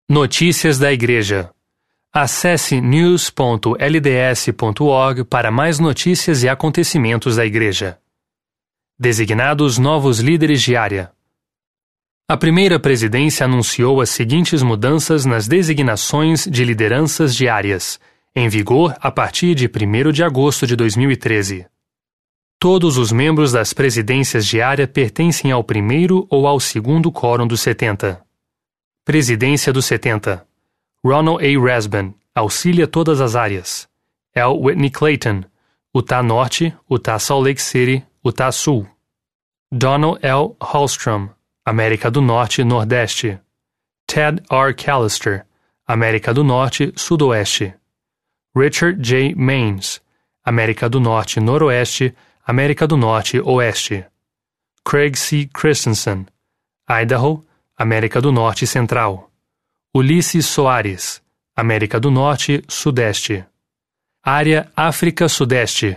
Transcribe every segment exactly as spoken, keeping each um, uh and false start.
Notícias da Igreja. Acesse news ponto l d s ponto org para mais notícias e acontecimentos da Igreja. Designados novos líderes de área. A primeira presidência anunciou as seguintes mudanças nas designações de lideranças de áreas, em vigor a partir de primeiro de agosto de dois mil e treze. Todos os membros das presidências de área pertencem ao primeiro ou ao segundo quórum dos setenta. Presidência dos setenta. Ronald A. Rasband, auxilia todas as áreas. L. Whitney Clayton, Utah Norte, Utah Salt Lake City, Utah Sul. Donald L. Hallstrom, América do Norte, Nordeste. Ted R. Callister, América do Norte, Sudoeste. Richard J. Maines, América do Norte, Noroeste, América do Norte, Oeste. Craig C. Christensen, Idaho, América do Norte Central. Ulisses Soares, América do Norte, Sudeste. Área África Sudeste.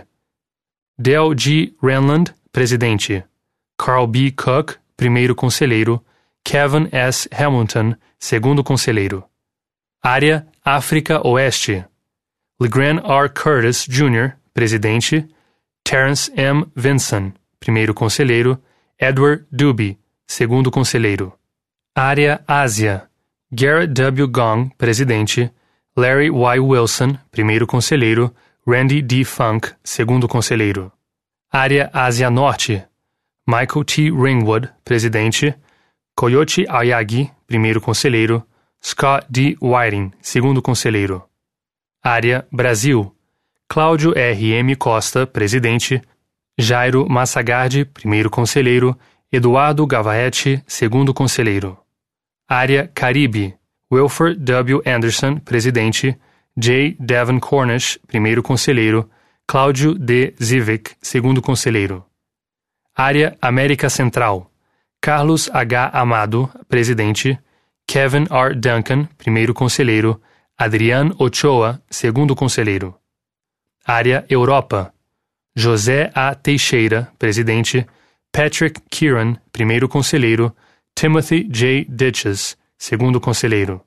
Del G. Renland, Presidente. Carl B. Cook, Primeiro Conselheiro. Kevin S. Hamilton, Segundo Conselheiro. Área África Oeste. LeGrand R. Curtis, Júnior, Presidente. Terence M. Vinson, Primeiro Conselheiro. Edward Duby, Segundo Conselheiro. Área Ásia. Garrett W. Gong, Presidente. Larry Y. Wilson, Primeiro Conselheiro. Randy D. Funk, Segundo Conselheiro. Área Ásia Norte. Michael T. Ringwood, Presidente. Koyote Ayagi, Primeiro Conselheiro. Scott D. Whiting, Segundo Conselheiro. Área Brasil. Cláudio R. M. Costa, Presidente. Jairo Massagardi, Primeiro Conselheiro. Eduardo Gavaete, Segundo Conselheiro. Área Caribe. Wilford W. Anderson, Presidente. J. Devon Cornish, Primeiro Conselheiro. Cláudio D. Zivik, Segundo Conselheiro. Área América Central. Carlos H. Amado, Presidente. Kevin R. Duncan, Primeiro Conselheiro. Adrian Ochoa, Segundo Conselheiro. Área Europa. José A. Teixeira, Presidente. Patrick Kieran, Primeiro Conselheiro. Timothy J. Ditches, Segundo Conselheiro.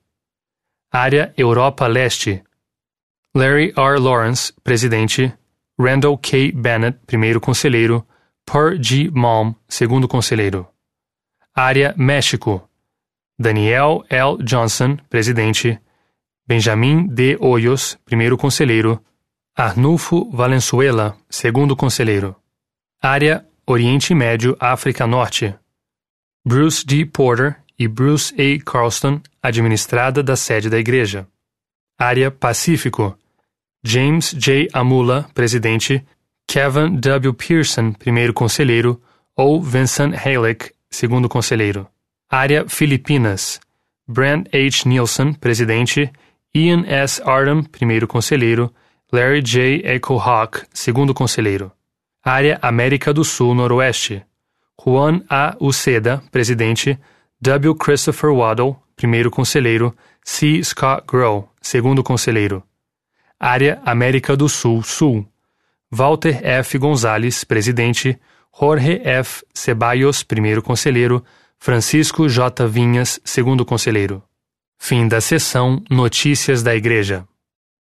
Área Europa Leste. Larry R. Lawrence, Presidente. Randall K. Bennett, Primeiro Conselheiro. Per G. Malm, Segundo Conselheiro. Área México. Daniel L. Johnson, Presidente. Benjamin D. Hoyos, Primeiro Conselheiro. Arnulfo Valenzuela, Segundo Conselheiro. Área Oriente Médio, África Norte. Bruce D. Porter e Bruce A. Carlston, administrada da sede da Igreja. Área Pacífico. James J. Amula, Presidente. Kevin W. Pearson, Primeiro Conselheiro. Ou Vincent Halleck, Segundo Conselheiro. Área Filipinas. Brent H. Nielsen, Presidente. Ian S. Ardham, Primeiro Conselheiro. Larry J. Echo Hawk, Segundo Conselheiro. Área América do Sul Noroeste. Juan A. Uceda, Presidente. W. Christopher Waddle, Primeiro Conselheiro. C. Scott Grow, Segundo Conselheiro. Área América do Sul Sul. Walter F. Gonzalez, Presidente. Jorge F. Ceballos, Primeiro Conselheiro. Francisco J. Vinhas, Segundo Conselheiro. Fim da sessão Notícias da Igreja.